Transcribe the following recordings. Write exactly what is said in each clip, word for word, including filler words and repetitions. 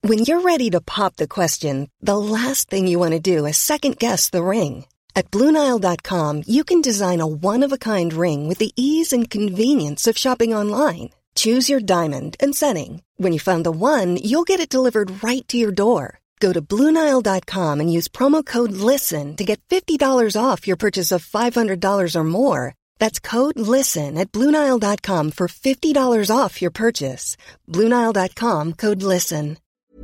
When you're ready to pop the question, the last thing you want to do is second-guess the ring. At Blue Nile dot com, you can design a one-of-a-kind ring with the ease and convenience of shopping online. Choose your diamond and setting. When you find the one, you'll get it delivered right to your door. Go to Blue Nile dot com and use promo code LISTEN to get fifty dollars off your purchase of five hundred dollars or more. That's code LISTEN at Blue Nile dot com for fifty dollars off your purchase. Blue Nile dot com, code LISTEN.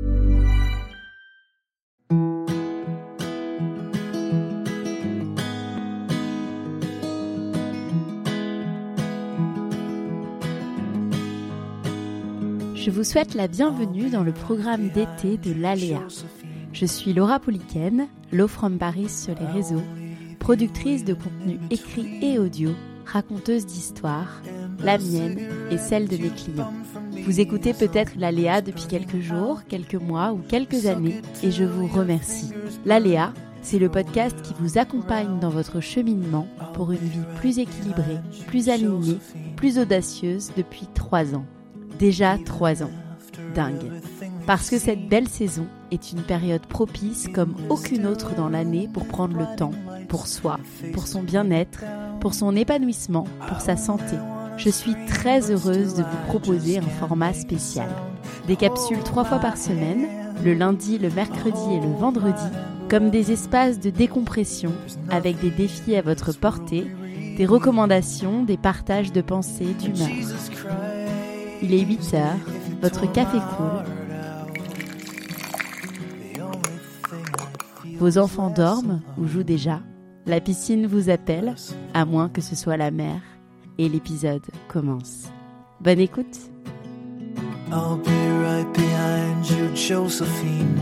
Je vous souhaite la bienvenue dans le programme d'été de l'Aléa. Je suis Laura Pouliken, Law from Paris sur les réseaux, productrice de contenu écrit et audio, raconteuse d'histoires, la mienne et celle de mes clients. Vous écoutez peut-être l'Aléa depuis quelques jours, quelques mois ou quelques années et je vous remercie. L'Aléa, c'est le podcast qui vous accompagne dans votre cheminement pour une vie plus équilibrée, plus alignée, plus audacieuse depuis trois ans. Déjà trois ans. Dingue. Parce que cette belle saison est une période propice comme aucune autre dans l'année pour prendre le temps, pour soi, pour son bien-être, pour son épanouissement, pour sa santé. Je suis très heureuse de vous proposer un format spécial. Des capsules trois fois par semaine, le lundi, le mercredi et le vendredi, comme des espaces de décompression avec des défis à votre portée, des recommandations, des partages de pensées, d'humeur. Il est huit heures, votre café coule. Vos enfants dorment ou jouent déjà. La piscine vous appelle, à moins que ce soit la mer. Et l'épisode commence. Bonne écoute. I'll be right behind you, Josephine.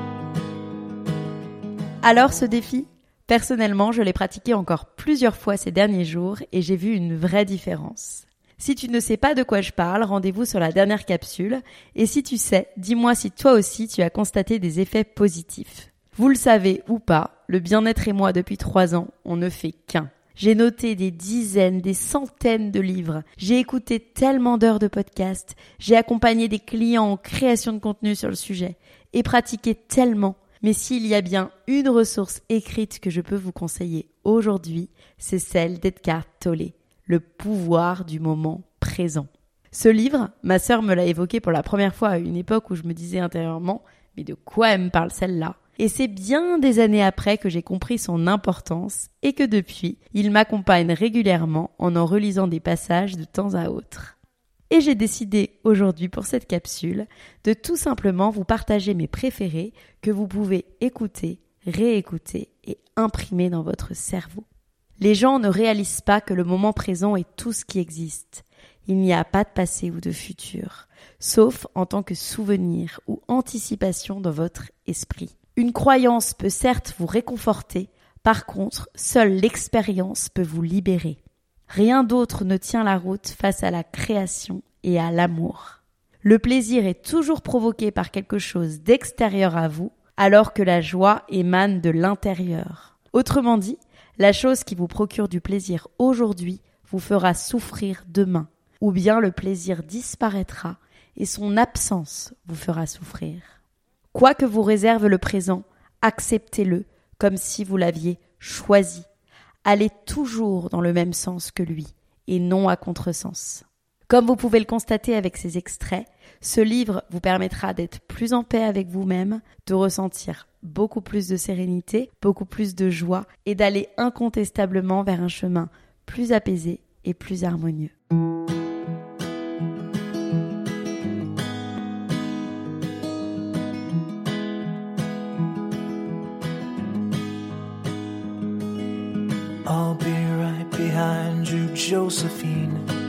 Alors ce défi, personnellement, je l'ai pratiqué encore plusieurs fois ces derniers jours et j'ai vu une vraie différence. Si tu ne sais pas de quoi je parle, rendez-vous sur la dernière capsule. Et si tu sais, dis-moi si toi aussi tu as constaté des effets positifs. Vous le savez ou pas, le bien-être et moi depuis trois ans, on ne fait qu'un. J'ai noté des dizaines, des centaines de livres. J'ai écouté tellement d'heures de podcasts. J'ai accompagné des clients en création de contenu sur le sujet. Et pratiqué tellement. Mais s'il y a bien une ressource écrite que je peux vous conseiller aujourd'hui, c'est celle d'Edgar Tolle. Le pouvoir du moment présent. Ce livre, ma sœur me l'a évoqué pour la première fois à une époque où je me disais intérieurement « Mais de quoi elle me parle celle-là ?» Et c'est bien des années après que j'ai compris son importance et que depuis, il m'accompagne régulièrement en en relisant des passages de temps à autre. Et j'ai décidé aujourd'hui pour cette capsule de tout simplement vous partager mes préférés que vous pouvez écouter, réécouter et imprimer dans votre cerveau. Les gens ne réalisent pas que le moment présent est tout ce qui existe. Il n'y a pas de passé ou de futur, sauf en tant que souvenir ou anticipation dans votre esprit. Une croyance peut certes vous réconforter, par contre, seule l'expérience peut vous libérer. Rien d'autre ne tient la route face à la création et à l'amour. Le plaisir est toujours provoqué par quelque chose d'extérieur à vous, alors que la joie émane de l'intérieur. Autrement dit, la chose qui vous procure du plaisir aujourd'hui vous fera souffrir demain, ou bien le plaisir disparaîtra et son absence vous fera souffrir. Quoi que vous réserve le présent, acceptez-le comme si vous l'aviez choisi. Allez toujours dans le même sens que lui et non à contresens. Comme vous pouvez le constater avec ces extraits, ce livre vous permettra d'être plus en paix avec vous-même, de ressentir beaucoup plus de sérénité, beaucoup plus de joie et d'aller incontestablement vers un chemin plus apaisé et plus harmonieux. I'll be right behind you, Josephine.